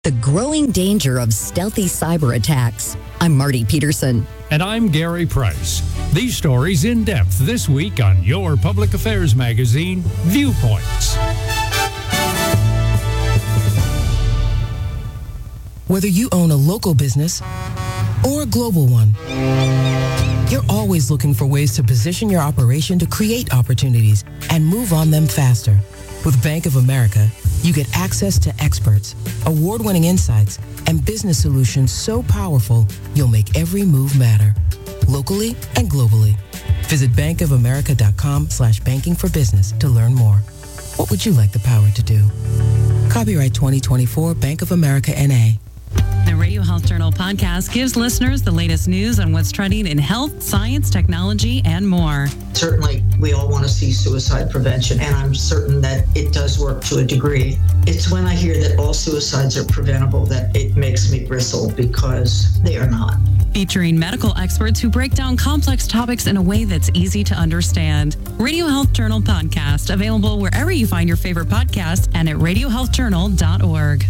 The growing danger of stealthy cyber attacks. I'm Marty Peterson. And I'm Gary Price. These stories in depth this week on your public affairs magazine, Viewpoints. Whether you own a local business or a global one, you're always looking for ways to position your operation to create opportunities and move on them faster. With Bank of America, you get access to experts, award-winning insights, and business solutions so powerful, you'll make every move matter, locally and globally. Visit bankofamerica.com/banking for business to learn more. What would you like the power to do? Copyright 2024 Bank of America N.A. The Radio Health Journal podcast gives listeners the latest news on what's trending in health, science, technology, and more. Certainly, we all want to see suicide prevention, and I'm certain that it does work to a degree. It's when I hear that all suicides are preventable that it makes me bristle, because they are not. Featuring medical experts who break down complex topics in a way that's easy to understand. Radio Health Journal podcast, available wherever you find your favorite podcast and at radiohealthjournal.org.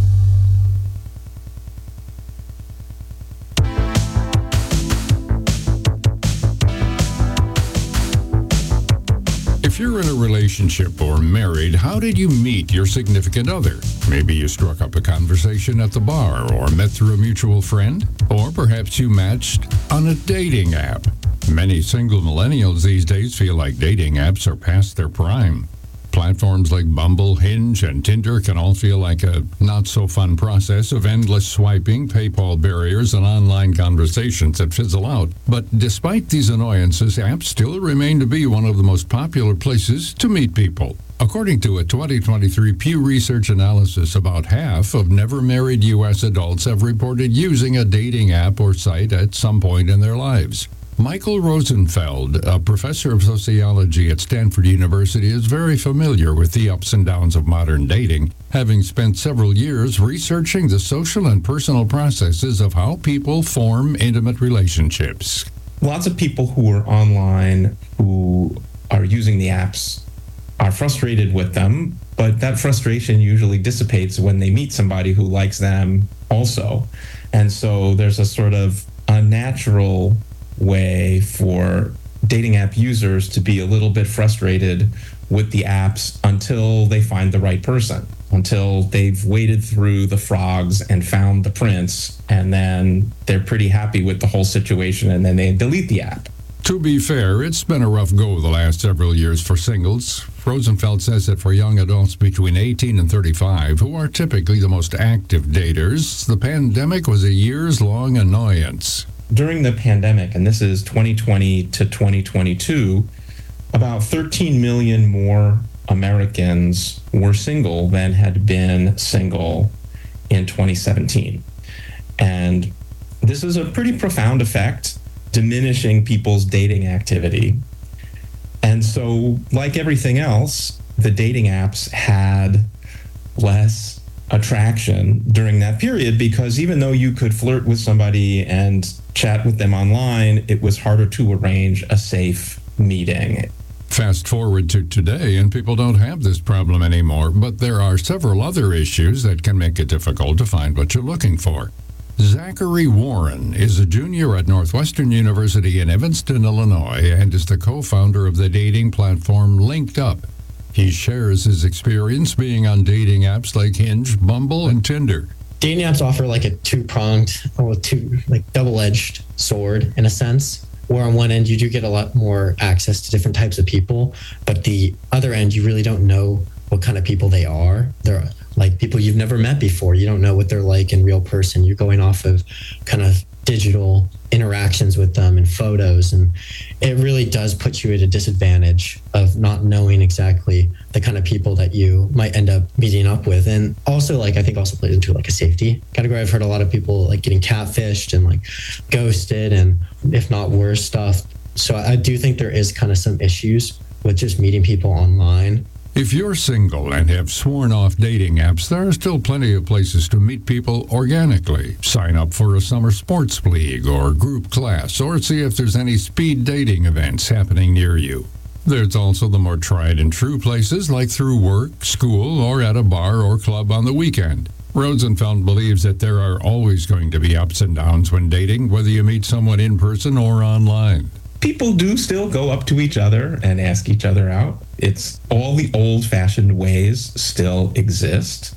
If you're in a relationship or married, how did you meet your significant other? Maybe you struck up a conversation at the bar or met through a mutual friend, or perhaps you matched on a dating app. Many single millennials these days feel like dating apps are past their prime. Platforms like Bumble, Hinge, and Tinder can all feel like a not-so-fun process of endless swiping, PayPal barriers, and online conversations that fizzle out. But despite these annoyances, apps still remain to be one of the most popular places to meet people. According to a 2023 Pew Research analysis, about half of never-married U.S. adults have reported using a dating app or site at some point in their lives. Michael Rosenfeld, a professor of sociology at Stanford University, is very familiar with the ups and downs of modern dating, having spent several years researching the social and personal processes of how people form intimate relationships. Lots of people who are online, who are using the apps, are frustrated with them, but that frustration usually dissipates when they meet somebody who likes them also. And so there's a sort of unnatural way for dating app users to be a little bit frustrated with the apps until they find the right person, until they've waded through the frogs and found the prince, and then they're pretty happy with the whole situation, and then they delete the app. To be fair, it's been a rough go the last several years for singles. Rosenfeld says that for young adults between 18 and 35, who are typically the most active daters, the pandemic was a years-long annoyance. During the pandemic, and this is 2020 to 2022, about 13 million more Americans were single than had been single in 2017. And this is a pretty profound effect, diminishing people's dating activity. And so, like everything else, the dating apps had less attraction during that period, because even though you could flirt with somebody and chat with them online, it was harder to arrange a safe meeting. Fast forward to today, and people don't have this problem anymore, but there are several other issues that can make it difficult to find what you're looking for. Zachary Warren is a junior at Northwestern University in Evanston, Illinois, and is the co-founder of the dating platform Linked Up. He shares his experience being on dating apps like Hinge, Bumble, and Tinder. Dating apps offer like a double-edged sword in a sense, where on one end you do get a lot more access to different types of people, but the other end you really don't know what kind of people they are. They're like people you've never met before. You don't know what they're like in real person. You're going off of kind of digital interactions with them and photos, and it really does put you at a disadvantage of not knowing exactly the kind of people that you might end up meeting up with. And also, I think also plays into a safety category. I've heard a lot of people getting catfished and ghosted, and if not worse stuff. So I do think there is kind of some issues with just meeting people online. If you're single and have sworn off dating apps, there are still plenty of places to meet people organically. Sign up for a summer sports league or group class, or see if there's any speed dating events happening near you. There's also the more tried and true places like through work, school, or at a bar or club on the weekend. Rosenfeld believes that there are always going to be ups and downs when dating, whether you meet someone in person or online. People do still go up to each other and ask each other out. It's all the old-fashioned ways still exist,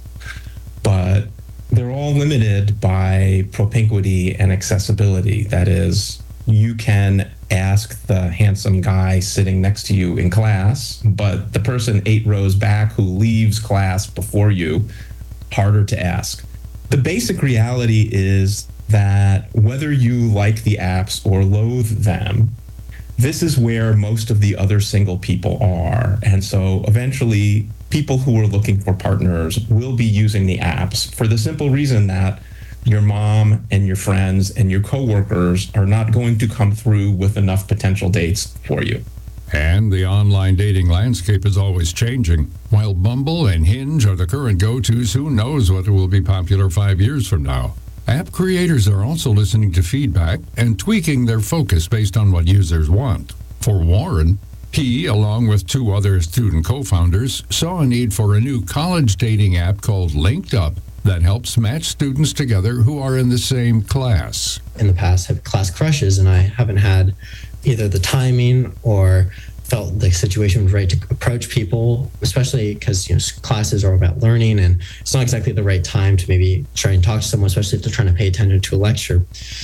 but they're all limited by propinquity and accessibility. That is, you can ask the handsome guy sitting next to you in class, but the person 8 rows back who leaves class before you, harder to ask. The basic reality is that whether you like the apps or loathe them, this is where most of the other single people are. And so eventually, people who are looking for partners will be using the apps for the simple reason that your mom and your friends and your coworkers are not going to come through with enough potential dates for you. And the online dating landscape is always changing. While Bumble and Hinge are the current go-tos, who knows what will be popular 5 years from now? App creators are also listening to feedback and tweaking their focus based on what users want. For Warren, he, along with 2 other student co-founders, saw a need for a new college dating app called Linked Up that helps match students together who are in the same class. In the past, have class crushes, and I haven't had either the timing or felt the situation was right to approach people, especially because classes are about learning, and it's not exactly the right time to maybe try and talk to someone, especially if they're trying to pay attention to a lecture.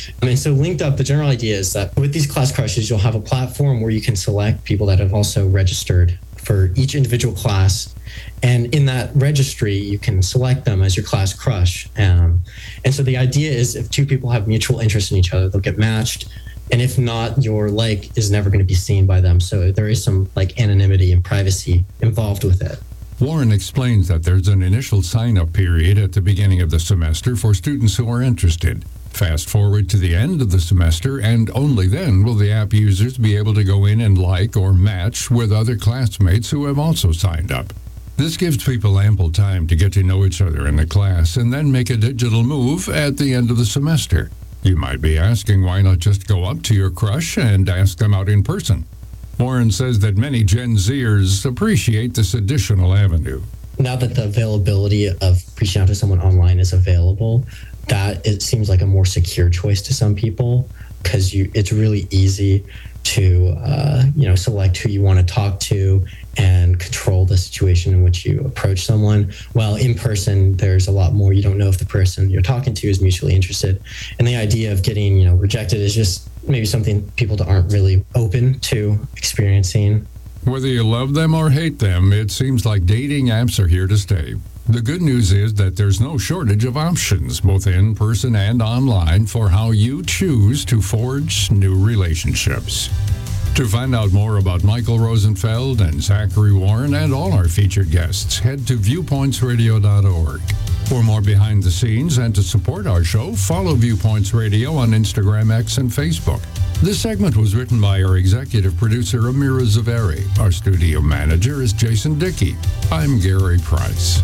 So Linked Up, the general idea is that with these class crushes, you'll have a platform where you can select people that have also registered for each individual class. And in that registry, you can select them as your class crush. And so the idea is if 2 people have mutual interest in each other, they'll get matched. And if not, your like is never going to be seen by them. So there is some anonymity and privacy involved with it. Warren explains that there's an initial sign-up period at the beginning of the semester for students who are interested. Fast forward to the end of the semester, and only then will the app users be able to go in and like or match with other classmates who have also signed up. This gives people ample time to get to know each other in the class and then make a digital move at the end of the semester. You might be asking, why not just go up to your crush and ask them out in person? Warren says that many Gen Zers appreciate this additional avenue. Now that the availability of reaching out to someone online is available, that it seems like a more secure choice to some people, because it's really easy to select who you want to talk to and control the situation in which you approach someone. While in person, there's a lot more. You don't know if the person you're talking to is mutually interested. And the idea of getting rejected is just maybe something people aren't really open to experiencing. Whether you love them or hate them, it seems like dating apps are here to stay. The good news is that there's no shortage of options, both in person and online, for how you choose to forge new relationships. To find out more about Michael Rosenfeld and Zachary Warren and all our featured guests, head to viewpointsradio.org. For more behind the scenes and to support our show, follow Viewpoints Radio on Instagram, X, and Facebook. This segment was written by our executive producer, Amira Zaveri. Our studio manager is Jason Dickey. I'm Gary Price.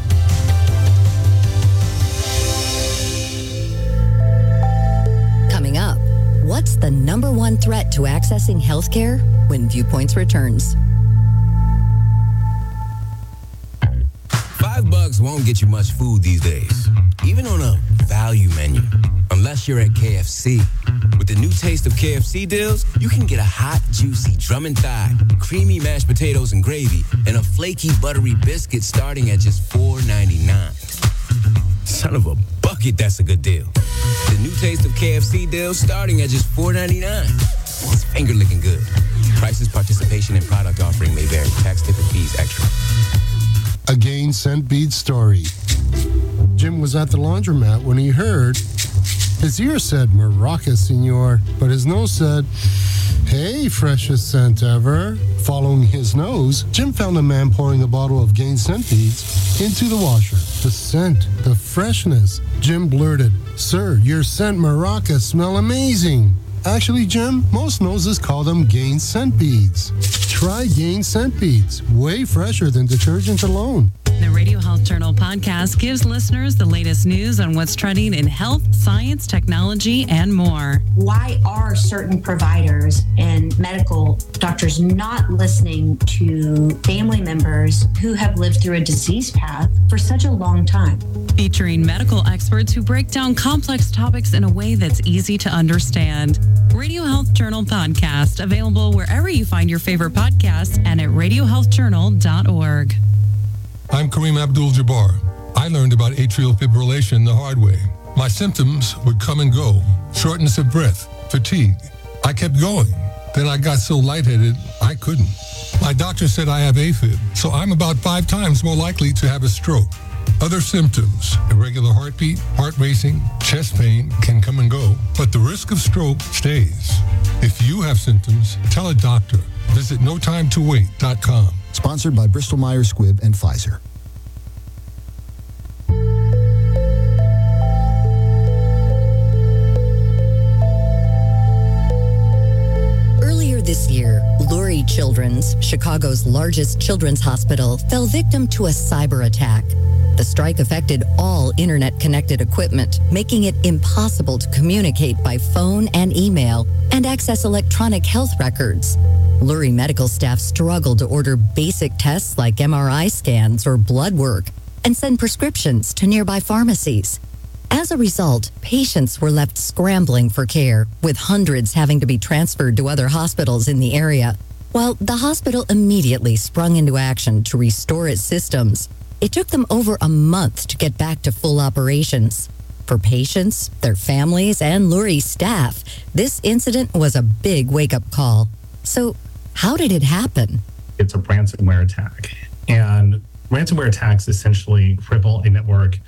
Coming up, what's the number one threat to accessing healthcare when Viewpoints returns? $5 won't get you much food these days, even on a value menu, unless you're at KFC. With the new taste of KFC deals, you can get a hot, juicy drum and thigh, creamy mashed potatoes and gravy, and a flaky, buttery biscuit starting at just $4.99. Son of a bucket, that's a good deal. The new taste of KFC deals starting at just $4.99. It's finger-licking good. Prices, participation, and product offering may vary. Tax, tip, and fees extra. A Gain Scent Beads story. Jim was at the laundromat when he heard his ear said Maraca, senor, but his nose said, hey, freshest scent ever. Following his nose, Jim found a man pouring a bottle of Gain Scent Beads into the washer. The scent, the freshness. Jim blurted, sir, your scent Maraca smell amazing. Actually, Jim, most noses call them Gain Scent Beads. Try Gain Scent Beads, way fresher than detergent alone. The Radio Health Journal podcast gives listeners the latest news on what's trending in health, science, technology, and more. Why are certain providers and medical doctors not listening to family members who have lived through a disease path for such a long time? Featuring medical experts who break down complex topics in a way that's easy to understand. Radio Health Journal podcast, available wherever you find your favorite podcasts and at radiohealthjournal.org. I'm Kareem Abdul-Jabbar. I learned about atrial fibrillation the hard way. My symptoms would come and go: shortness of breath, fatigue. I kept going. Then I got so lightheaded, I couldn't. My doctor said I have AFib, so I'm about 5 times more likely to have a stroke. Other symptoms: irregular heartbeat, heart racing, chest pain can come and go, but the risk of stroke stays. If you have symptoms, tell a doctor. Visit notimetowait.com. Sponsored by Bristol Myers Squibb and Pfizer. Earlier this year, Lurie Children's, Chicago's largest children's hospital, fell victim to a cyber attack. The strike affected all internet-connected equipment, making it impossible to communicate by phone and email and access electronic health records. Lurie medical staff struggled to order basic tests like MRI scans or blood work and send prescriptions to nearby pharmacies. As a result, patients were left scrambling for care, with hundreds having to be transferred to other hospitals in the area. While the hospital immediately sprung into action to restore its systems, it took them over a month to get back to full operations. For patients, their families, and Lurie staff, this incident was a big wake-up call. So, how did it happen? It's a ransomware attack. And ransomware attacks essentially cripple a network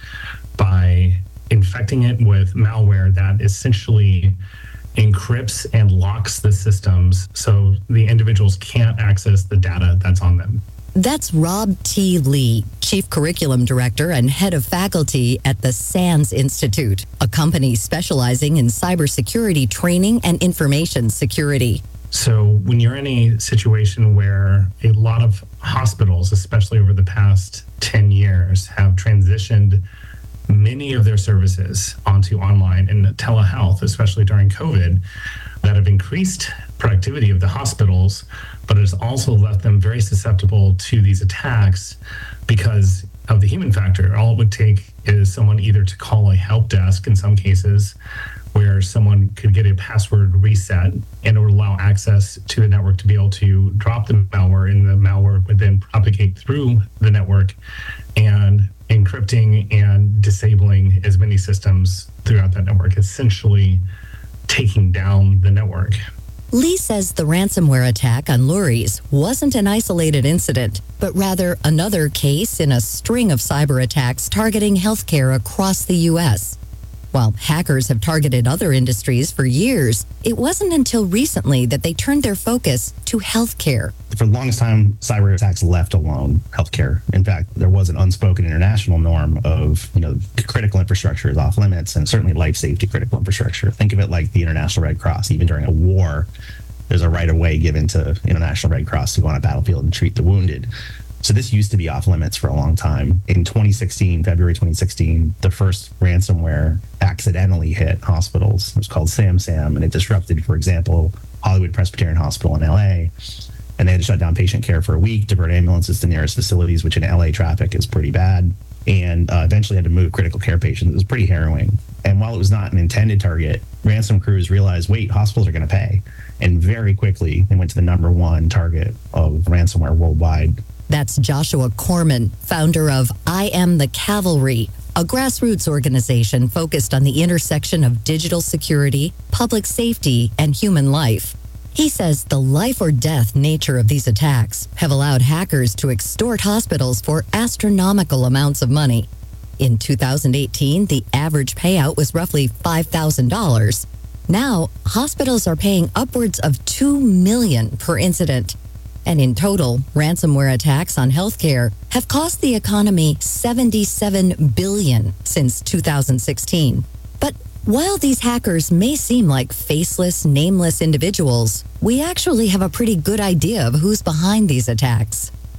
by infecting it with malware that essentially encrypts and locks the systems so the individuals can't access the data that's on them. That's Rob T. Lee, Chief Curriculum Director and Head of Faculty at the SANS Institute, a company specializing in cybersecurity training and information security. So when you're in a situation where a lot of hospitals, especially over the past 10 years, have transitioned many of their services onto online and telehealth, especially during COVID, that have increased productivity of the hospitals, but has also left them very susceptible to these attacks because of the human factor. All it would take is someone either to call a help desk in some cases, where someone could get a password reset and it would allow access to the network to be able to drop the malware, and the malware would then propagate through the network and encrypting and disabling as many systems throughout that network, essentially taking down the network. Lee says the ransomware attack on Lurie's wasn't an isolated incident, but rather another case in a string of cyber attacks targeting healthcare across the U.S. While hackers have targeted other industries for years, it wasn't until recently that they turned their focus to healthcare. For the longest time, cyber attacks left alone healthcare. In fact, there was an unspoken international norm of, critical infrastructure is off limits, and certainly life safety critical infrastructure. Think of it like the International Red Cross. Even during a war, there's a right of way given to International Red Cross to go on a battlefield and treat the wounded. So this used to be off limits for a long time. In February 2016, the first ransomware accidentally hit hospitals. It was called SamSam, and it disrupted, for example, Hollywood Presbyterian Hospital in LA. And they had to shut down patient care for a week, divert ambulances to nearest facilities, which in LA traffic is pretty bad, and eventually had to move critical care patients. It was pretty harrowing. And while it was not an intended target, ransom crews realized, wait, hospitals are going to pay. And very quickly, they went to the number one target of ransomware worldwide. That's Joshua Corman, founder of I Am the Cavalry, a grassroots organization focused on the intersection of digital security, public safety, and human life. He says the life or death nature of these attacks have allowed hackers to extort hospitals for astronomical amounts of money. In 2018, the average payout was roughly $5,000. Now, hospitals are paying upwards of $2 million per incident. And in total, ransomware attacks on healthcare have cost the economy $77 billion since 2016. But while these hackers may seem like faceless, nameless individuals, we actually have a pretty good idea of who's behind these attacks.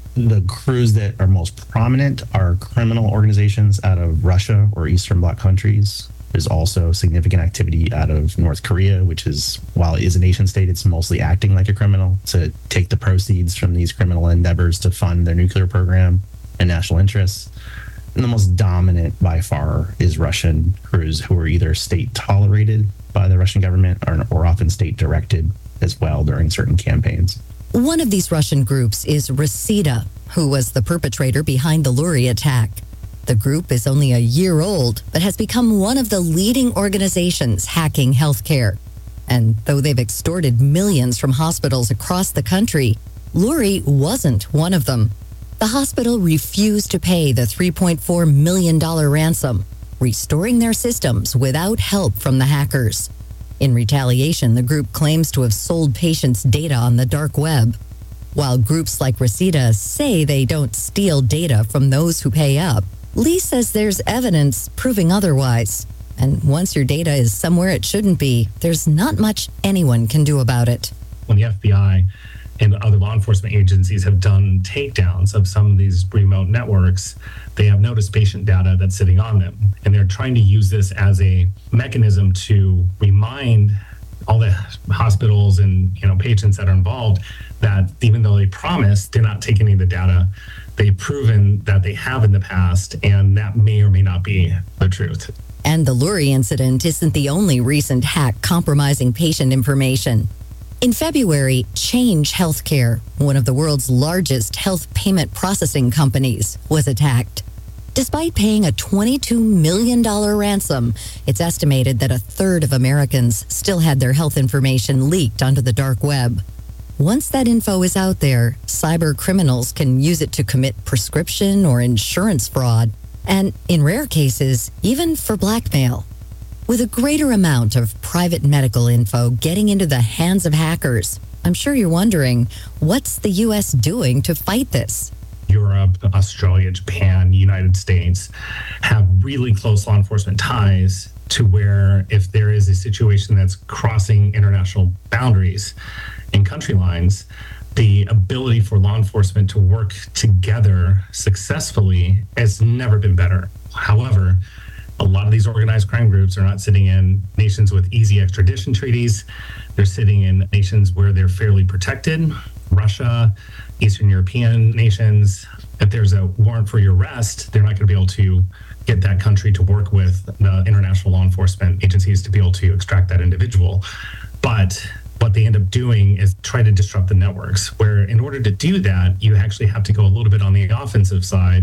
The crews that are most prominent are criminal organizations out of Russia or Eastern Bloc countries. There's also significant activity out of North Korea, which is, while it is a nation state, it's mostly acting like a criminal to take the proceeds from these criminal endeavors to fund their nuclear program and national interests. And the most dominant by far is Russian crews who are either state tolerated by the Russian government or often state directed as well during certain campaigns. One of these Russian groups is Reseda, who was the perpetrator behind the Lurie attack. The group is only a year old, but has become one of the leading organizations hacking healthcare. And though they've extorted millions from hospitals across the country, Lurie wasn't one of them. The hospital refused to pay the $3.4 million ransom, restoring their systems without help from the hackers. In retaliation, the group claims to have sold patients' data on the dark web. While groups like Reseda say they don't steal data from those who pay up, Lee says there's evidence proving otherwise. And once your data is somewhere it shouldn't be, there's not much anyone can do about it. When the FBI and other law enforcement agencies have done takedowns of some of these remote networks, they have noticed patient data that's sitting on them. And they're trying to use this as a mechanism to remind all the hospitals and patients that are involved that even though they promised to not take any of the data, they've proven that they have in the past, and that may or may not be the truth. And the Lurie incident isn't the only recent hack compromising patient information. In February, Change Healthcare, one of the world's largest health payment processing companies, was attacked. Despite paying a $22 million ransom, it's estimated that a third of Americans still had their health information leaked onto the dark web. Once that info is out there, cyber criminals can use it to commit prescription or insurance fraud, and in rare cases, even for blackmail. With a greater amount of private medical info getting into the hands of hackers, I'm sure you're wondering, what's the U.S. doing to fight this? Europe, Australia, Japan, United States have really close law enforcement ties to where if there is a situation that's crossing international boundaries and country lines, the ability for law enforcement to work together successfully has never been better. However, a lot of these organized crime groups are not sitting in nations with easy extradition treaties. They're sitting in nations where they're fairly protected. Russia, Eastern European nations. If there's a warrant for your arrest, they're not going to be able to get that country to work with the international law enforcement agencies to be able to extract that individual. But what they end up doing is try to disrupt the networks, where in order to do that, you actually have to go a little bit on the offensive side,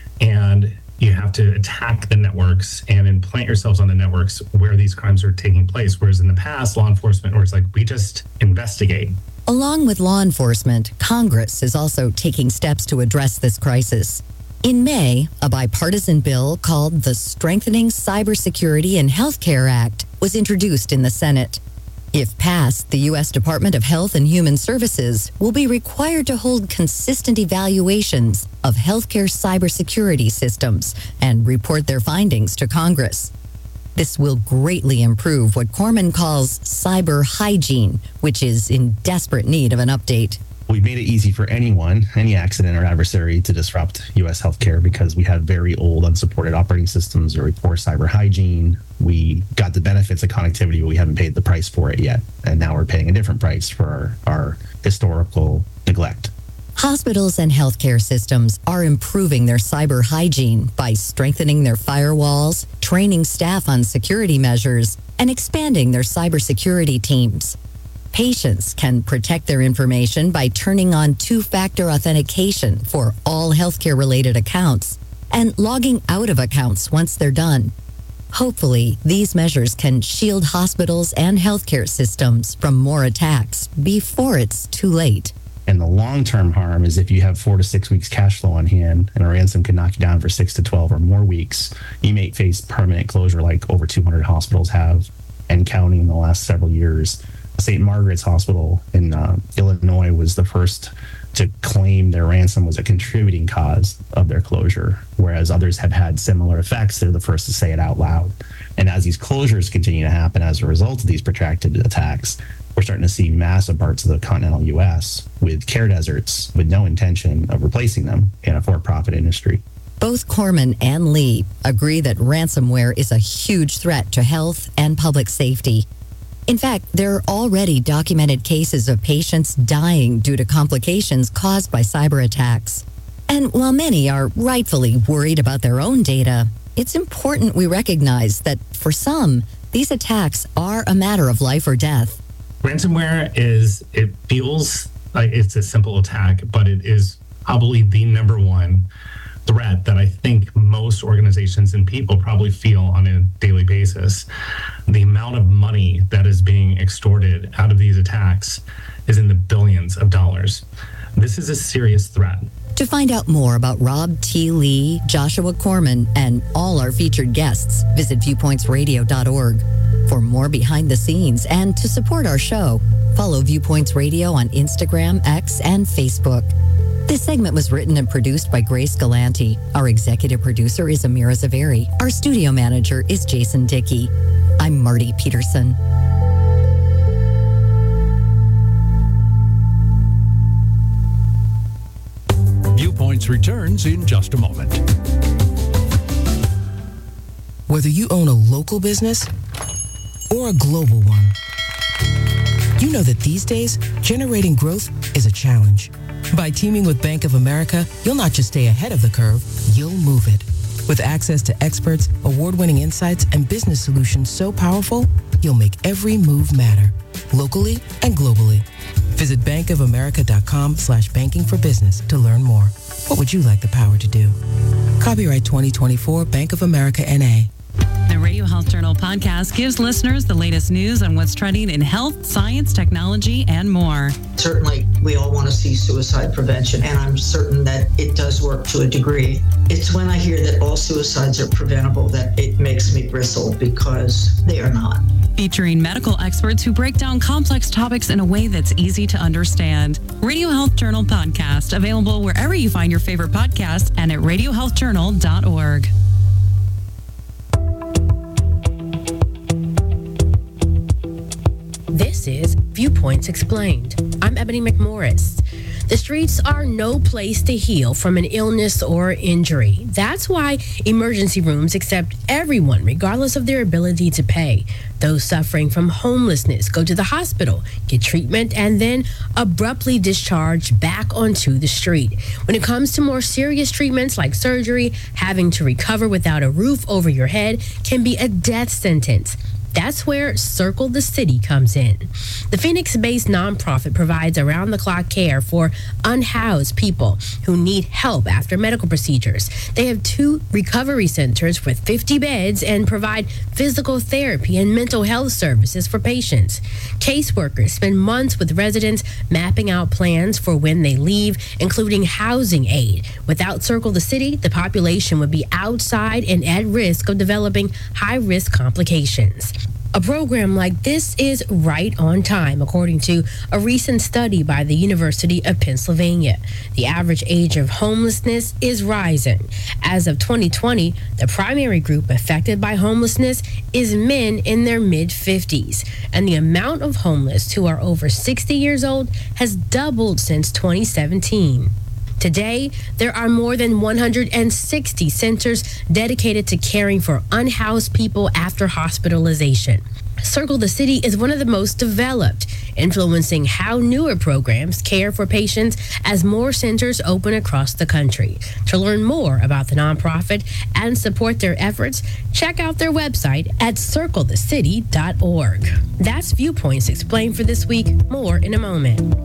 and you have to attack the networks and implant yourselves on the networks where these crimes are taking place. Whereas in the past, law enforcement was like, we just investigate. Along with law enforcement, Congress is also taking steps to address this crisis. In May, a bipartisan bill called the Strengthening Cybersecurity in Healthcare Act was introduced in the Senate. If passed, the U.S. Department of Health and Human Services will be required to hold consistent evaluations of healthcare cybersecurity systems and report their findings to Congress. This will greatly improve what Corman calls cyber hygiene, which is in desperate need of an update. We've made it easy for anyone, any accident or adversary to disrupt U.S. healthcare because we have very old, unsupported operating systems or poor cyber hygiene. We got the benefits of connectivity, but we haven't paid the price for it yet. And now we're paying a different price for our historical neglect. Hospitals and healthcare systems are improving their cyber hygiene by strengthening their firewalls, training staff on security measures, and expanding their cybersecurity teams. Patients can protect their information by turning on two-factor authentication for all healthcare-related accounts and logging out of accounts once they're done. Hopefully, these measures can shield hospitals and healthcare systems from more attacks before it's too late. And the long-term harm is if you have 4 to 6 weeks cash flow on hand and a ransom can knock you down for 6 to 12 or more weeks, you may face permanent closure like over 200 hospitals have and counting in the last several years. St. Margaret's Hospital in Illinois was the first to claim their ransom was a contributing cause of their closure, whereas others have had similar effects. They're the first to say it out loud. And as these closures continue to happen as a result of these protracted attacks, we're starting to see massive parts of the continental U.S. with care deserts with no intention of replacing them in a for-profit industry. Both Corman and Lee agree that ransomware is a huge threat to health and public safety. In fact, there are already documented cases of patients dying due to complications caused by cyber attacks. And while many are rightfully worried about their own data, it's important we recognize that for some, these attacks are a matter of life or death. Ransomware it feels like it's a simple attack, but it is probably the number one threat that I think most organizations and people probably feel on a daily basis. The amount of money that is being extorted out of these attacks is in the billions of dollars. This is a serious threat. To find out more about Rob T. Lee, Joshua Corman, and all our featured guests, visit viewpointsradio.org. For more behind the scenes and to support our show, follow Viewpoints Radio on Instagram, X, and Facebook. This segment was written and produced by Grace Galanti. Our executive producer is Amira Zaveri. Our studio manager is Jason Dickey. I'm Marty Peterson. Viewpoints returns in just a moment. Whether you own a local business or a global one, you know that these days, generating growth is a challenge. By teaming with Bank of America, you'll not just stay ahead of the curve, you'll move it. With access to experts, award-winning insights, and business solutions so powerful, you'll make every move matter, locally and globally. Visit bankofamerica.com/banking for business to learn more. What would you like the power to do? Copyright 2024 Bank of America N.A. The Radio Health Journal podcast gives listeners the latest news on what's trending in health, science, technology, and more. Certainly, we all want to see suicide prevention, and I'm certain that it does work to a degree. It's when I hear that all suicides are preventable that it makes me bristle, because they are not. Featuring medical experts who break down complex topics in a way that's easy to understand. Radio Health Journal podcast, available wherever you find your favorite podcasts and at radiohealthjournal.org. This is Viewpoints Explained. I'm Ebony McMorris. The streets are no place to heal from an illness or injury. That's why emergency rooms accept everyone, regardless of their ability to pay. Those suffering from homelessness go to the hospital, get treatment, and then abruptly discharged back onto the street. When it comes to more serious treatments like surgery, having to recover without a roof over your head can be a death sentence. That's where Circle the City comes in. The Phoenix-based nonprofit provides around-the-clock care for unhoused people who need help after medical procedures. They have 2 recovery centers with 50 beds and provide physical therapy and mental health services for patients. Caseworkers spend months with residents mapping out plans for when they leave, including housing aid. Without Circle the City, the population would be outside and at risk of developing high-risk complications. A program like this is right on time, according to a recent study by the University of Pennsylvania. The average age of homelessness is rising. As of 2020, the primary group affected by homelessness is men in their mid-50s, and the amount of homeless who are over 60 years old has doubled since 2017. Today, there are more than 160 centers dedicated to caring for unhoused people after hospitalization. Circle the City is one of the most developed, influencing how newer programs care for patients as more centers open across the country. To learn more about the nonprofit and support their efforts, check out their website at circlethecity.org. That's Viewpoints Explained for this week. More in a moment.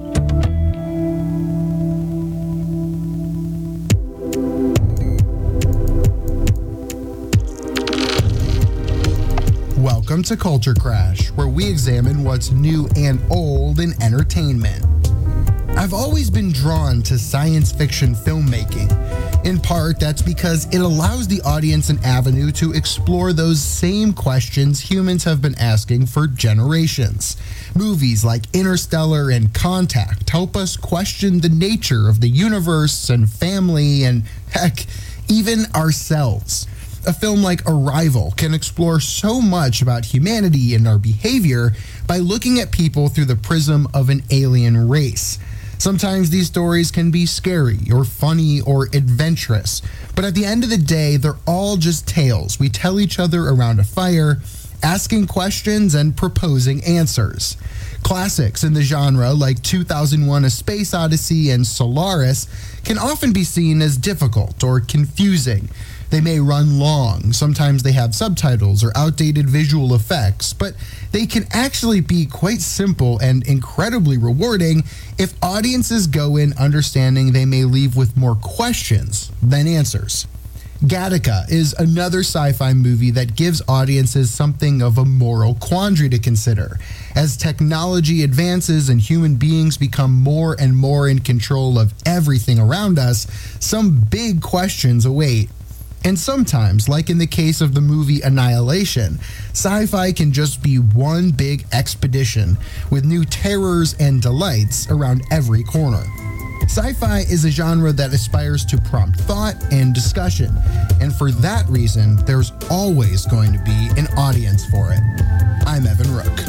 Welcome to Culture Crash, where we examine what's new and old in entertainment. I've always been drawn to science fiction filmmaking. In part, that's because it allows the audience an avenue to explore those same questions humans have been asking for generations. Movies like Interstellar and Contact help us question the nature of the universe and family and, heck, even ourselves. A film like Arrival can explore so much about humanity and our behavior by looking at people through the prism of an alien race. Sometimes these stories can be scary or funny or adventurous, but at the end of the day, they're all just tales we tell each other around a fire, asking questions and proposing answers. Classics in the genre like 2001: A Space Odyssey and Solaris can often be seen as difficult or confusing. They may run long, sometimes they have subtitles or outdated visual effects, but they can actually be quite simple and incredibly rewarding if audiences go in understanding they may leave with more questions than answers. Gattaca is another sci-fi movie that gives audiences something of a moral quandary to consider. As technology advances and human beings become more and more in control of everything around us, some big questions await. And sometimes, like in the case of the movie Annihilation, sci-fi can just be one big expedition with new terrors and delights around every corner. Sci-fi is a genre that aspires to prompt thought and discussion, and for that reason, there's always going to be an audience for it. I'm Evan Rook.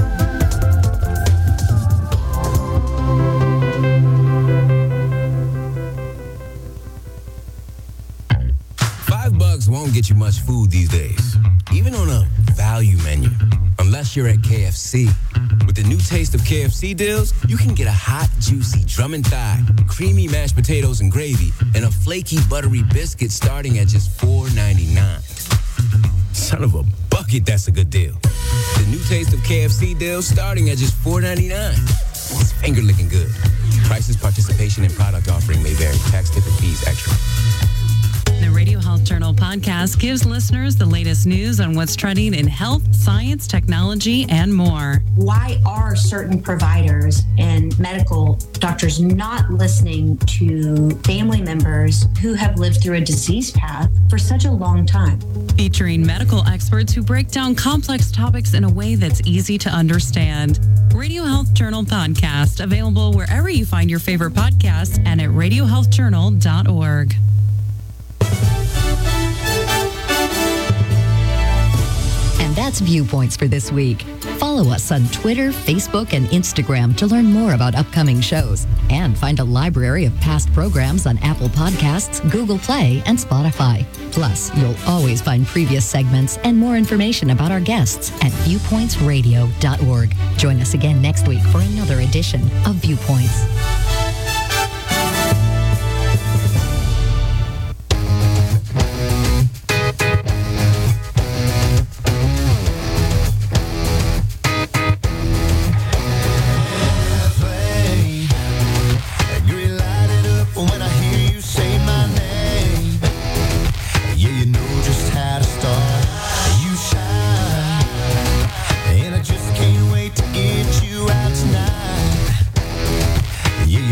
$5 won't get you much food these days, even on a value menu, unless you're at KFC. With the new taste of KFC deals, you can get a hot, juicy drum and thigh, creamy mashed potatoes and gravy, and a flaky, buttery biscuit starting at just $4.99. Son of a bucket, that's a good deal. The new taste of KFC deals starting at just $4.99. It's finger-licking good. Prices, participation, and product offering may vary. Tax, tip, and fees extra. The Radio Health Journal podcast gives listeners the latest news on what's trending in health, science, technology, and more. Why are certain providers and medical doctors not listening to family members who have lived through a disease path for such a long time? Featuring medical experts who break down complex topics in a way that's easy to understand. Radio Health Journal podcast, available wherever you find your favorite podcasts and at radiohealthjournal.org. And that's Viewpoints for this week. Follow us on Twitter, Facebook, and Instagram to learn more about upcoming shows and find a library of past programs on Apple Podcasts, Google Play, and Spotify. Plus, you'll always find previous segments and more information about our guests at viewpointsradio.org. Join us again next week for another edition of Viewpoints. Yeah,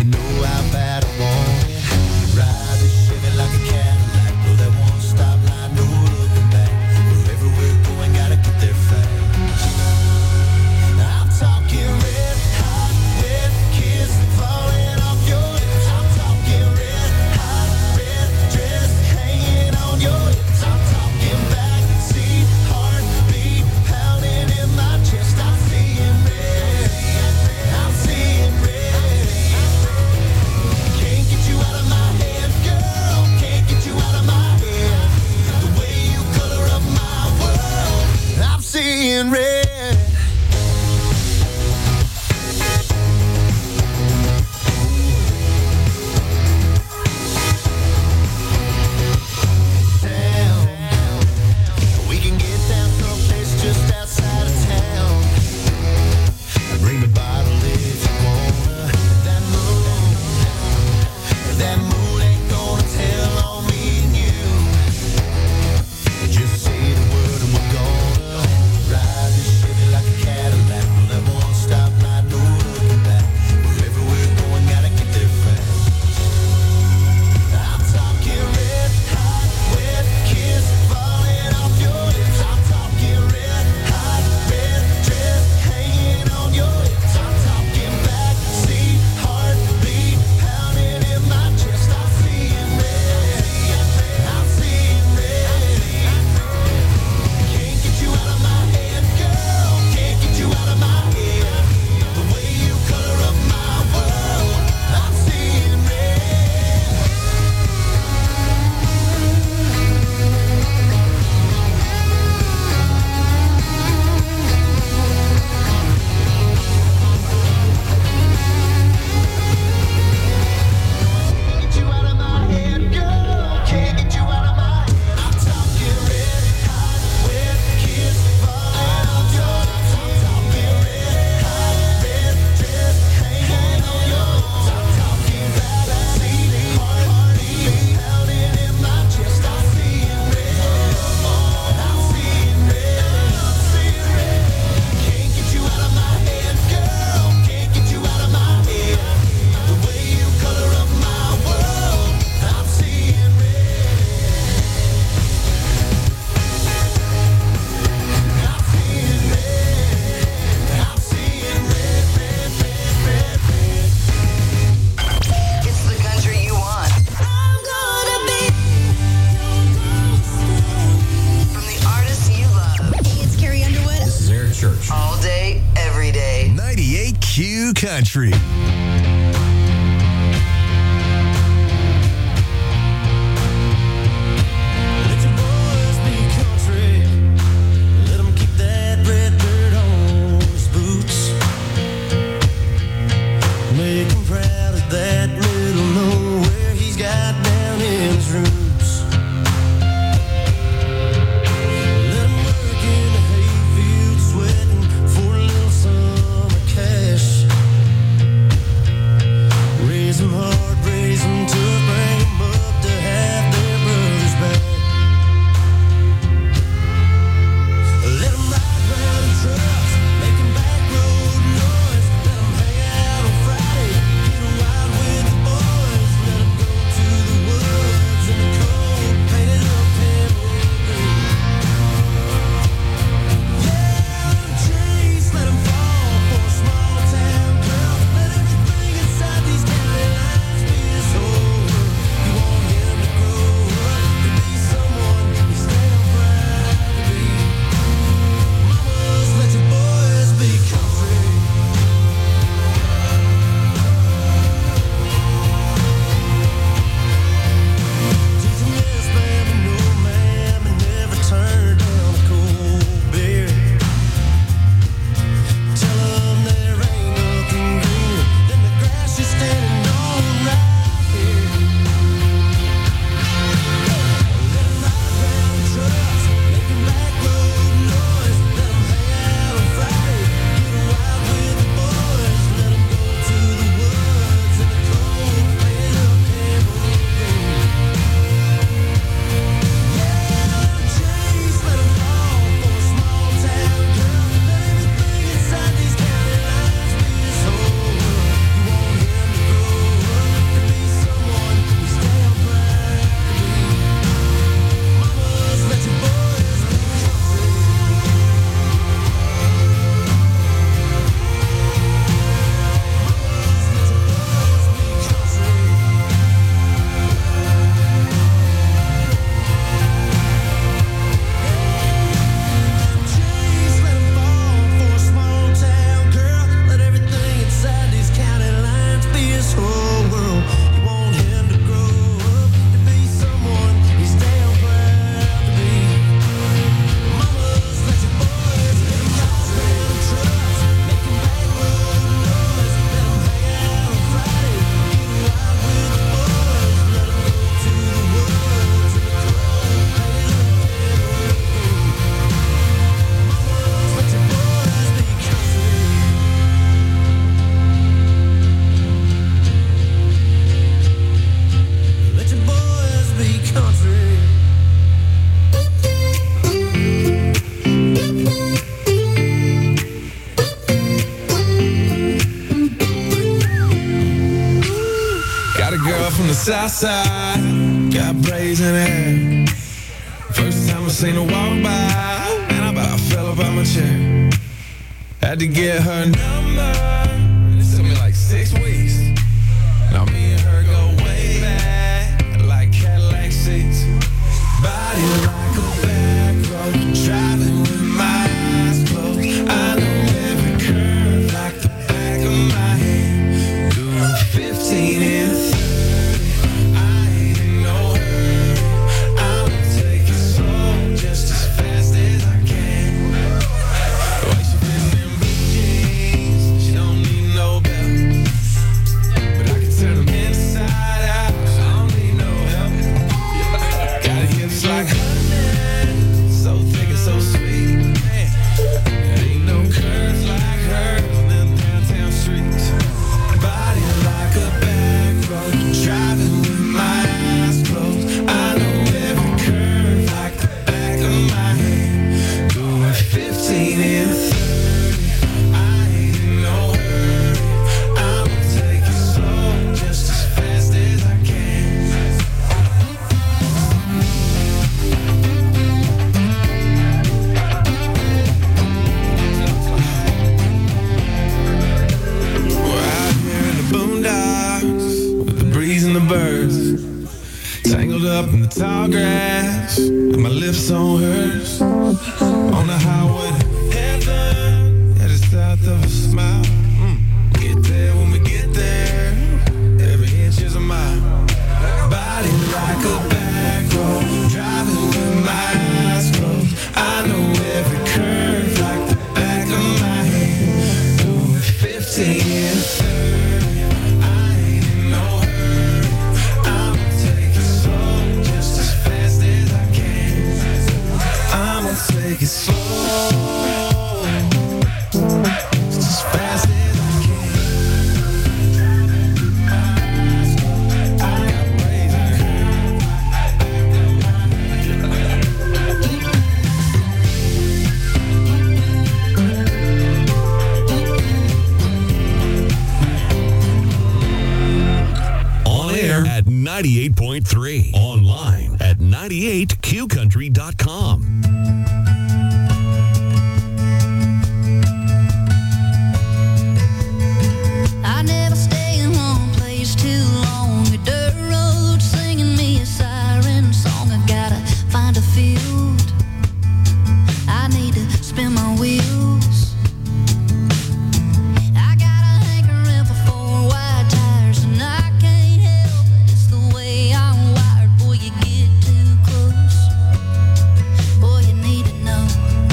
Country. All day, every day. 98Q Country. South side, got braids in her. First time I seen her walk by, and I about fell up out my chair. Had to get her number, and it took me like 6 weeks. Now me and her go way back, like Cadillac seats. Body like a back road, driving with my eyes closed. I know every curve like the back of my hand. Doing 15 and 30. Up in the tall grass, with my lips on hers, on the highway to heaven. gift of a smile. Get there when we get there. Every inch is a mile. Body like a back road. Driving with my eyes closed. I know every curve like the back of my hand. Doing 15 and 30. I ain't in no hurry. I'ma take it slow, just as fast as I can. I'ma take it slow. At 98.3. Online at 98qcountry.com. I never stay in one place too long. A dirt road singing me a siren song. I gotta find a field. I need to spin my wheels. I got a hankering for four wide tires, and I can't help it. It's the way I'm wired. Boy, you get too close. Boy, you need to know.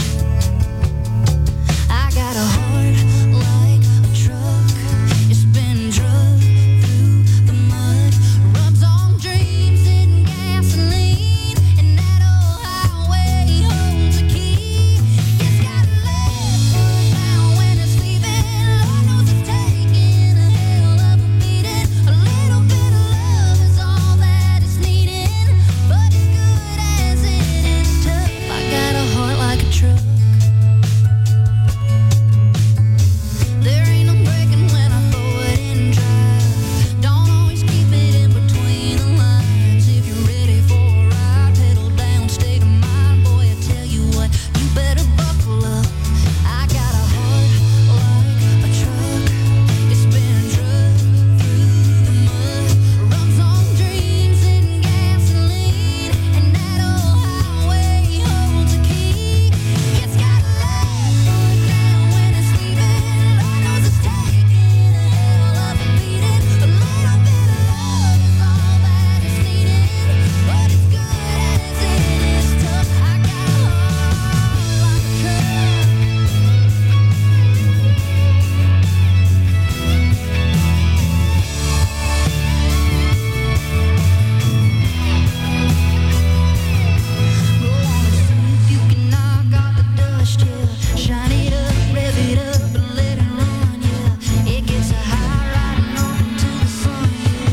I got a heart like a truck. It's been drugged through the mud. Rubs on dreams and gasoline. And that old highway holds a key. It's got left foot down when it's leaving. Lord knows it's taking a hell of a beating. A little bit of love is all that it's needing. But as good as it is tough, I got a heart like a truck. There ain't no breaking when I throw it in drive. Don't always keep it in between the lines. If you're ready for a ride, pedal down, state of mind. Boy, I tell you what, you better buckle up. I got a heart like a truck. It's been drugged through the mud. Runs on dreams and gasoline. And that old highway holds a key. It's got left foot down when it's leaving. Lord knows it's taking a hell of a beating. A little bit of love is all that is needed. But as good as it is tough, I got a heart like a truck. Go on and see if you can knock off the dust, yeah. Shine it up, rev it up, and let it run, yeah. It gets a high riding up into the sun,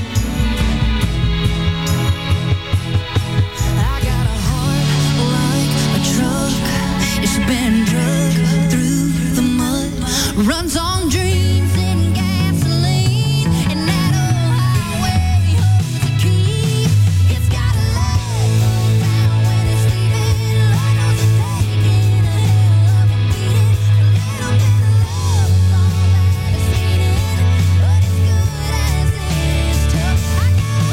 yeah. I got a heart like a truck. It's been drugged through the mud. Runs on dreams and gasoline. And that old highway holds a key. It's got a left foot down when it's leaving. Lord knows it's taking a hell of a beating. A little bit of love is all that is needed. But as good as it is tough, I got a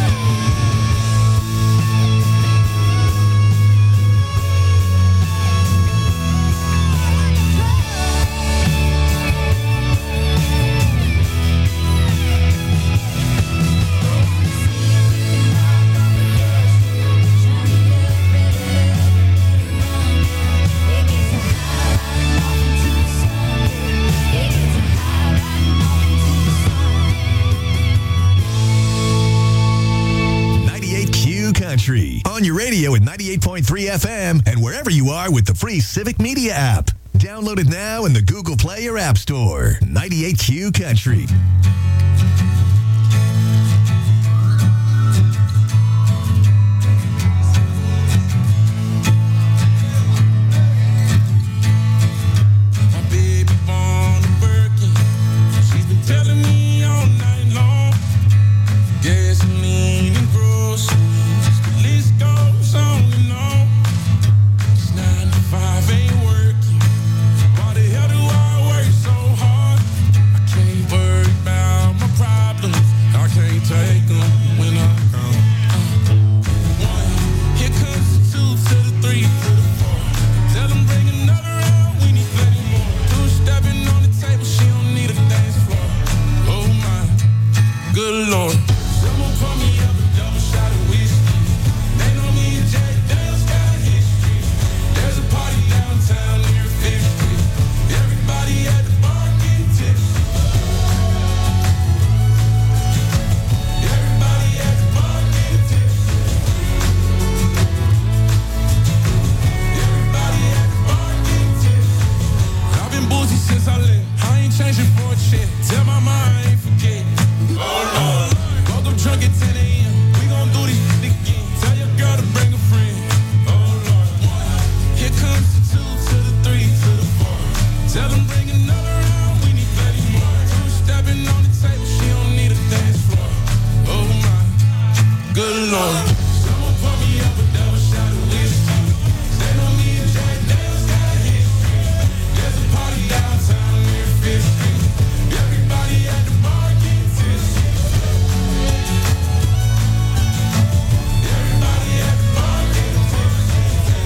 Country on your radio at 98.3 FM and wherever you are with the free Civic Media app. Download it now in the Google Play or App Store. 98Q Country. My baby born a Birkin. She's been telling me all night long. Gasoline and groceries. The list goes on and on. It's 9 to 5 ain't working. Why the hell do I work so hard? I can't worry about my since I left. I ain't changing for a check. Tell my mind I ain't forget. Oh Lord, woke up drunk at 10 a.m. We gon' do this shit again. Tell your girl to bring a friend. Oh Lord, here comes the 2 to the 3 to the 4. Tell them bring another round. We need 30 more. 2 stepping on the table. She don't need a dance floor. Oh my, good Lord. Someone pour me up a double shot of whiskey. Stand on me and Jack Daniels got a history. There's a party downtown near Fifth Street. Everybody at the bar getting tipsy. Everybody at the bar getting tipsy.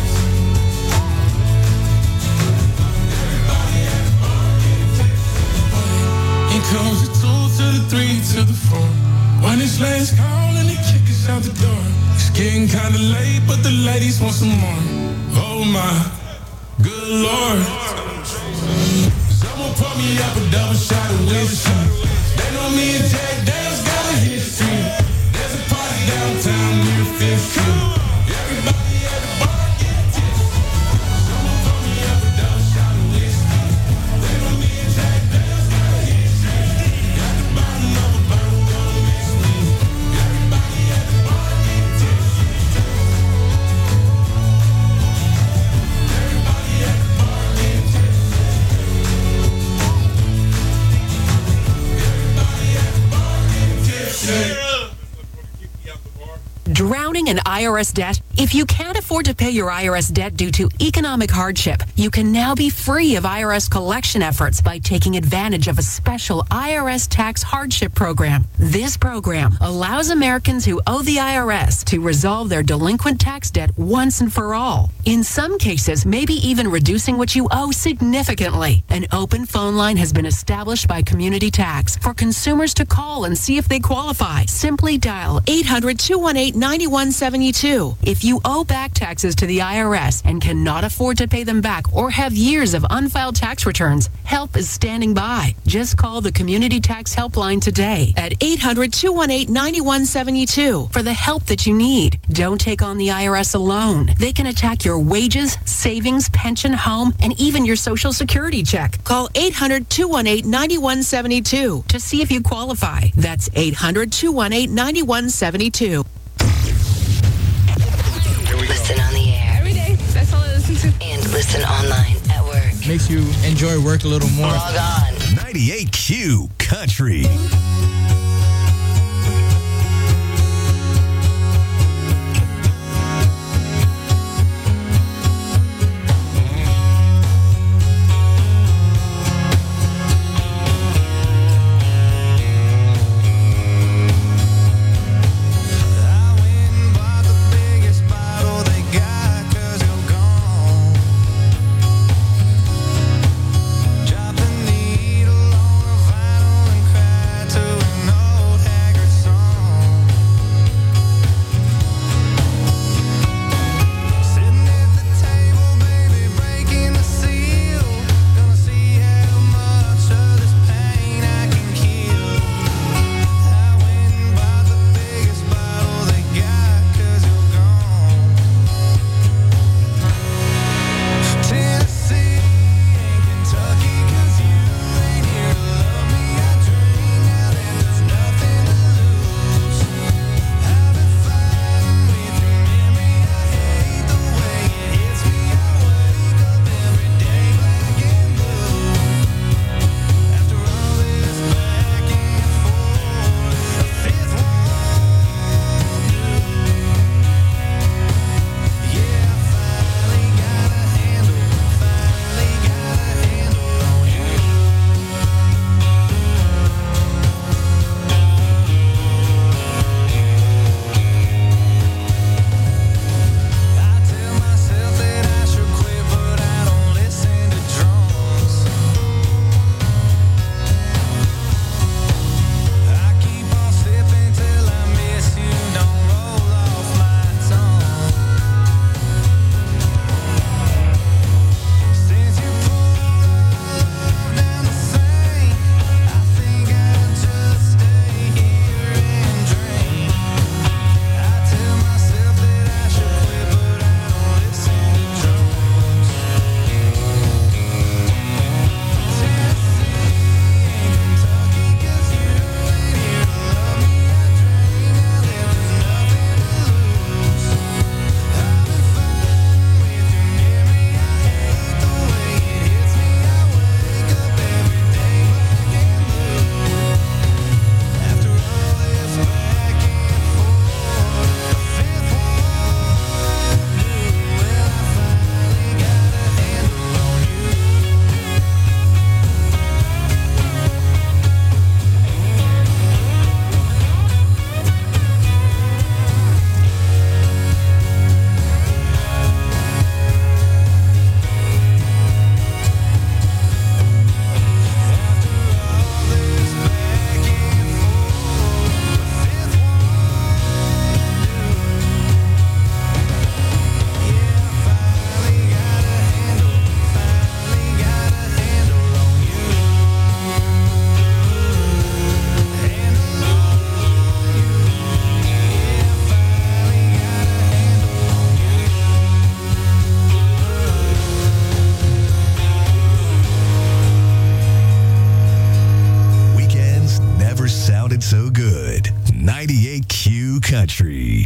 Everybody at the bar getting tipsy. Here comes the 2 to the 3 to the 4. When it's last call and they kick us out the door. It's getting kinda late, but the ladies want some more. Oh my, good Lord. Someone pour me up a double shot of whiskey. They know me and Jack Daniels got a history. There's a party downtown near Fifth Street. Everybody at the bar getting tipsy. Someone pour me up a double shot of whiskey. They know me and Jack Daniels got a history. Got the bottom of a bottle, don't miss me. Everybody at the bar getting tipsy. Everybody at the bar getting tipsy. Everybody at the bar getting tipsy. Drowning in IRS debt? If you can't afford to pay your IRS debt due to economic hardship, you can now be free of IRS collection efforts by taking advantage of a special IRS tax hardship program. This program allows Americans who owe the IRS to resolve their delinquent tax debt once and for all. In some cases, maybe even reducing what you owe significantly. An open phone line has been established by Community Tax for consumers to call and see if they qualify. Simply dial 800-218-9172. If you owe back taxes to the IRS and cannot afford to pay them back or have years of unfiled tax returns, help is standing by. Just call the Community Tax Helpline today at 800-218-9172 for the help that you need. Don't take on the IRS alone. They can attack your wages, savings, pension, home, and even your Social Security check. Call 800-218-9172 to see if you qualify. That's 800-218-9172. Listen on the air. Every day. That's all I listen to. And listen online at work. Makes you enjoy work a little more. Log on. 98Q Country. Drop the needle on a vinyl and cry to an so good. 98Q Country.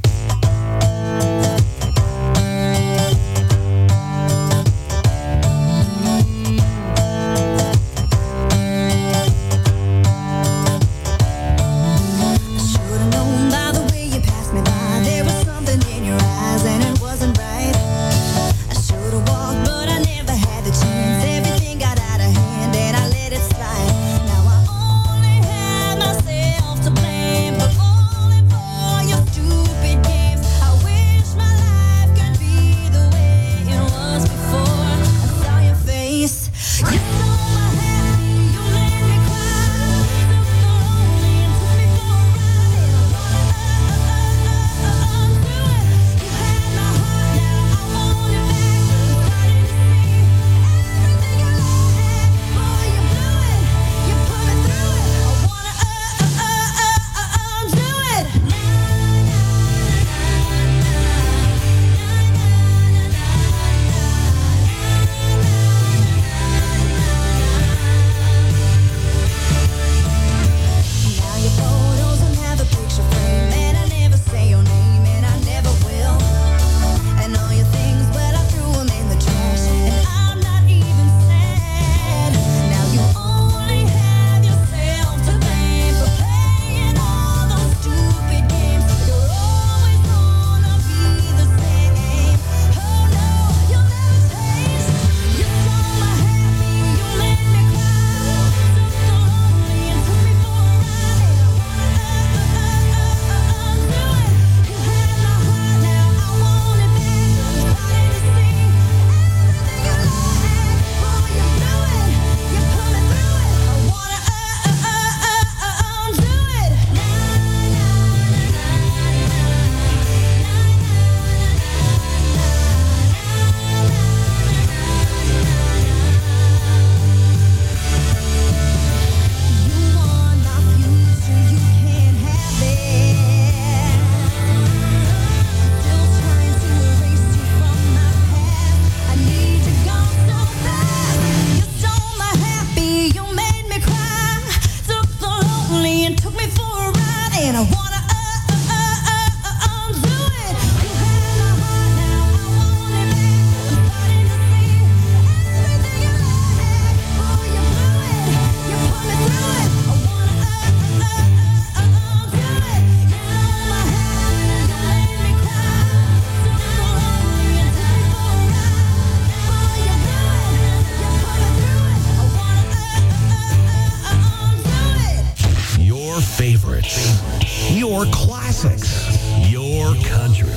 Your classics. Your country.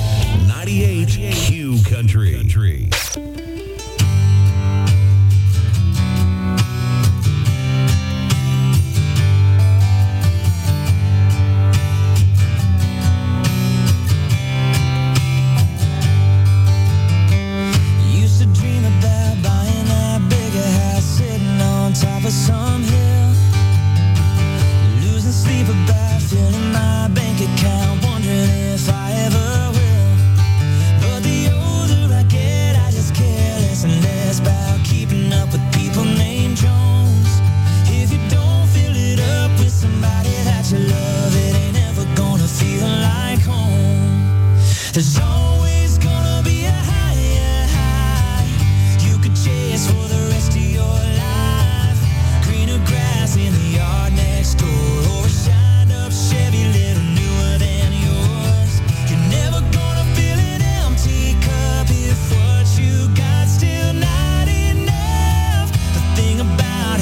98Q Country. Used to dream about buying that bigger house, sitting on top of some hill, losing sleep about filling my bank account, wondering if I ever will. But the older I get, I just care less and less about keeping up with people named Jones. If you don't fill it up with somebody that you love, it ain't ever gonna feel like home. There's always gonna be a higher high you could chase for the rest of your life. Greener grass in the yard next door, or a shined up Chevy little newer than yours. You're never gonna fill an empty cup if what you got still not enough. The thing about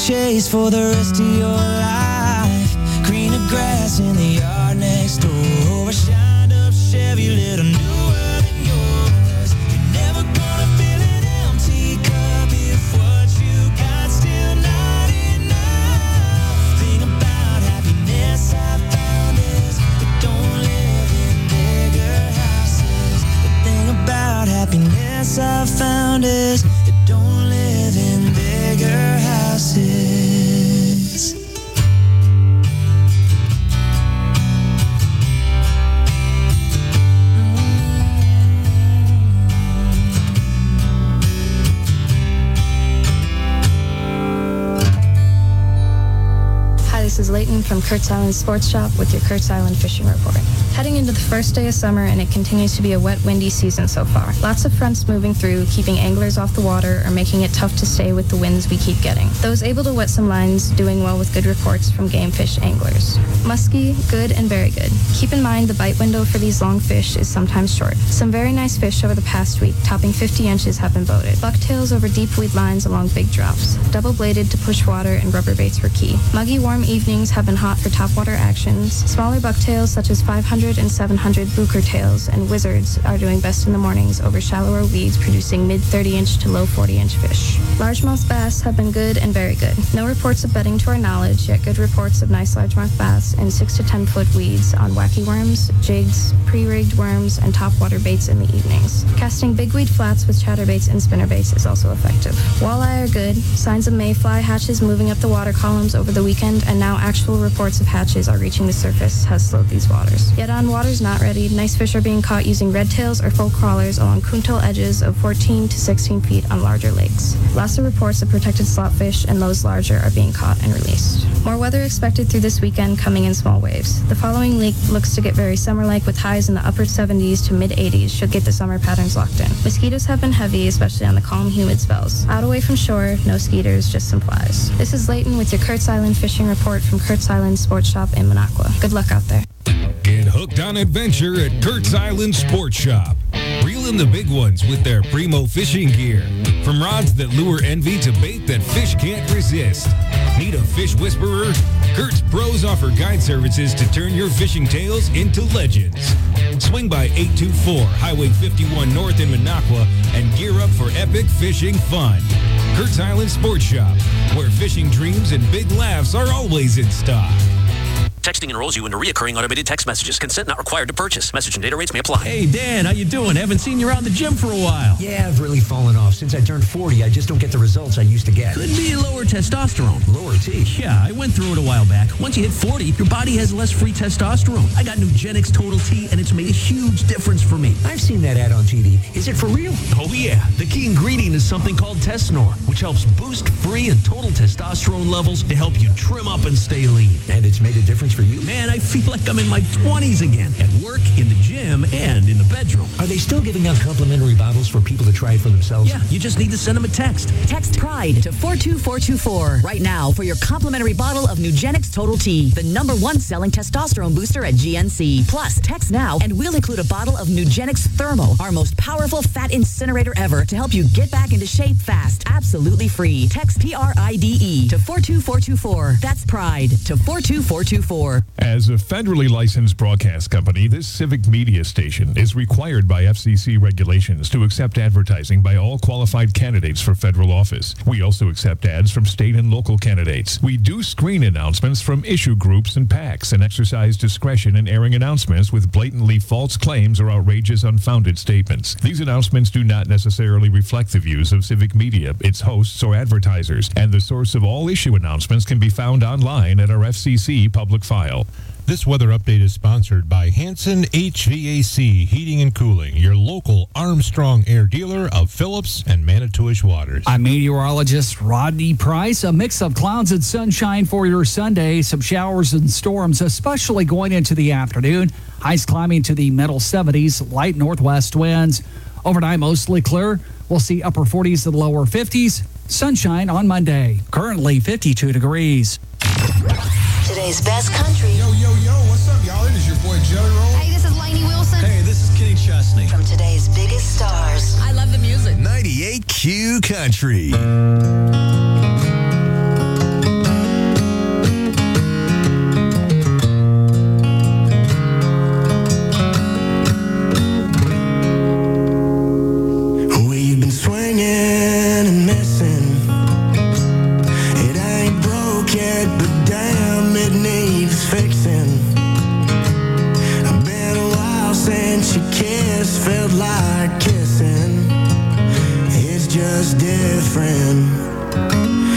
chase for the rest of your life. Greener grass in the yard next door. A shined up Chevy, little newer than yours. You're never gonna fill an empty cup if what you got still not enough. Thing about happiness I found is it don't live in bigger houses. The thing about happiness I found is it don't live in bigger houses. This is Leighton from Kurt's Island Sports Shop with your Kurt's Island Fishing Report. Heading into the first day of summer, and it continues to be a wet, windy season so far. Lots of fronts moving through, keeping anglers off the water or making it tough to stay with the winds we keep getting. Those able to wet some lines doing well with good reports from game fish anglers. Muskie, good and very good. Keep in mind the bite window for these long fish is sometimes short. Some very nice fish over the past week, topping 50 inches, have been boated. Bucktails over deep weed lines along big drops. Double-bladed to push water and rubber baits were key. Muggy, warm evenings have been hot for topwater actions. Smaller bucktails such as 500 and 700 booker tails and wizards are doing best in the mornings over shallower weeds, producing mid 30-inch to low 40-inch fish. Largemouth bass have been good and very good. No reports of bedding to our knowledge, yet good reports of nice largemouth bass and 6 to 10 foot weeds on wacky worms, jigs, pre-rigged worms, and topwater baits in the evenings. Casting big weed flats with chatterbaits and spinnerbaits is also effective. Walleye are good. Signs of mayfly hatches moving up the water columns over the weekend, and now actual reports of hatches are reaching the surface has slowed these waters. Yet on waters not ready, nice fish are being caught using red tails or full crawlers along kuntal edges of 14 to 16 feet on larger lakes. Lots of reports of protected slotfish and those larger are being caught and released. More weather expected through this weekend, coming in small waves. The following week looks to get very summer-like with highs in the upper 70s to mid 80s should get the summer patterns locked in. Mosquitoes have been heavy, especially on the calm, humid spells. Out away from shore, no skeeters, just some flies. This is Leighton with your Kurt's Island Fishing Report from Kurt's Island Sports Shop in Minocqua. Good luck out there. Get hooked on adventure at Kurt's Island Sports Shop. Reel in the big ones with their primo fishing gear. From rods that lure envy to bait that fish can't resist. Need a fish whisperer? Kurt's Pros offer guide services to turn your fishing tales into legends. Swing by 824 Highway 51 North in Minocqua and gear up for epic fishing fun. Kurt's Island Sports Shop, where fishing dreams and big laughs are always in stock. Texting enrolls you into reoccurring automated text messages. Consent not required to purchase. Message and data rates may apply. Hey, Dan, how you doing? Haven't seen you around the gym for a while. Yeah, I've really fallen off. Since I turned 40, I just don't get the results I used to get. Could be lower testosterone. Lower T? Yeah, I went through it a while back. Once you hit 40, your body has less free testosterone. I got Nugenix Total T, and it's made a huge difference for me. I've seen that ad on TV. Is it for real? Oh, yeah. The key ingredient is something called Tesnor, which helps boost free and total testosterone levels to help you trim up and stay lean. And it's made a difference for you? Man, I feel like I'm in my 20s again, at work, in the gym, and in the bedroom. Are they still giving out complimentary bottles for people to try it for themselves? Yeah, you just need to send them a text. Text PRIDE to 42424 right now for your complimentary bottle of Nugenix Total T, the #1 selling testosterone booster at GNC. Plus, text now and we'll include a bottle of Nugenix Thermo, our most powerful fat incinerator ever, to help you get back into shape fast, absolutely free. Text PRIDE to 42424. That's PRIDE to 42424. As a federally licensed broadcast company, this civic media station is required by FCC regulations to accept advertising by all qualified candidates for federal office. We also accept ads from state and local candidates. We do screen announcements from issue groups and PACs and exercise discretion in airing announcements with blatantly false claims or outrageous, unfounded statements. These announcements do not necessarily reflect the views of civic media, its hosts, or advertisers, and the source of all issue announcements can be found online at our FCC public file. This weather update is sponsored by Hanson HVAC Heating and Cooling, your local Armstrong Air dealer of Phillips and Manitowish waters. I'm meteorologist Rodney Price. A mix of clouds and sunshine for your Sunday. Some showers and storms, especially going into the afternoon. Highs climbing to the middle 70s, light northwest winds. Overnight, mostly clear. We'll see upper 40s to the lower 50s. Sunshine on Monday. Currently 52 degrees. Today's best country. Yo, what's up, y'all? It is your boy Jelly Roll. Hey, this is Lainey Wilson. Hey, this is Kenny Chesney. From today's biggest stars. I love the music. 98Q Country. just different.